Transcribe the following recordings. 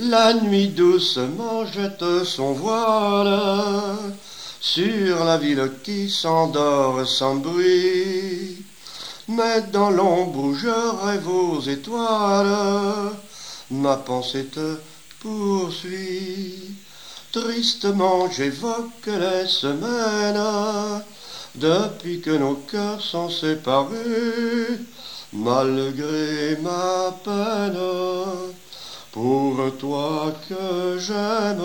La nuit doucement jette son voile sur la ville qui s'endort sans bruit. Mais dans l'ombre où je rêve aux étoiles, ma pensée te poursuit. Tristement j'évoque les semaines depuis que nos cœurs sont séparés, malgré ma peine. Pour toi que j'aime,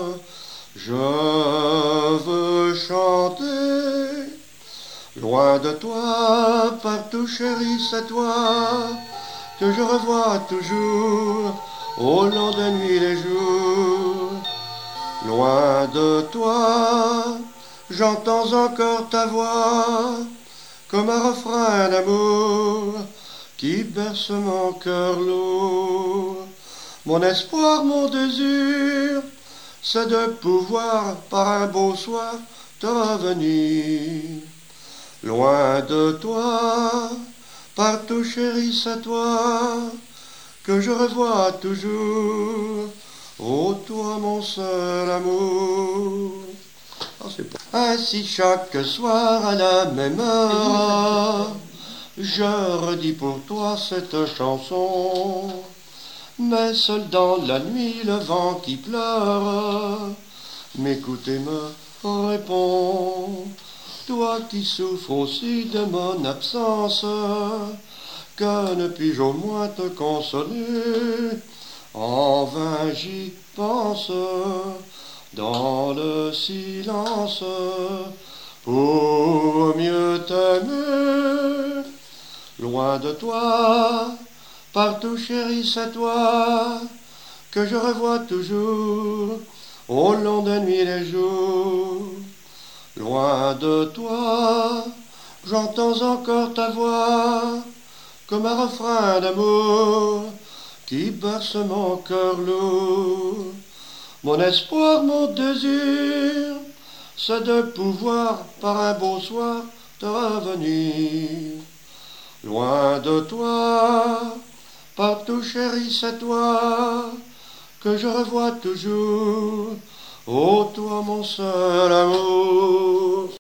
je veux chanter. Loin de toi, partout chérie, c'est toi que je revois toujours au long des nuits et des jours. Loin de toi, j'entends encore ta voix comme un refrain d'amour qui berce mon cœur lourd. Mon espoir, mon désir, c'est de pouvoir par un beau soir te revenir. Loin de toi, partout chérie, c'est toi que je revois toujours. Oh toi mon seul amour. Ainsi chaque soir à la même heure, je redis pour toi cette chanson. Mais seul dans la nuit le vent qui pleure m'écoute et me répond. Toi qui souffres aussi de mon absence, que ne puis-je au moins te consoler? En vain j'y pense dans le silence pour mieux t'aimer. Loin de toi, partout chérie, c'est toi que je revois toujours au long des nuits et des jours. Loin de toi, j'entends encore ta voix comme un refrain d'amour qui berce mon cœur lourd. Mon espoir, mon désir, c'est de pouvoir par un beau soir te revenir. Loin de toi, partout chérie, c'est toi que je revois toujours. Oh toi mon seul amour.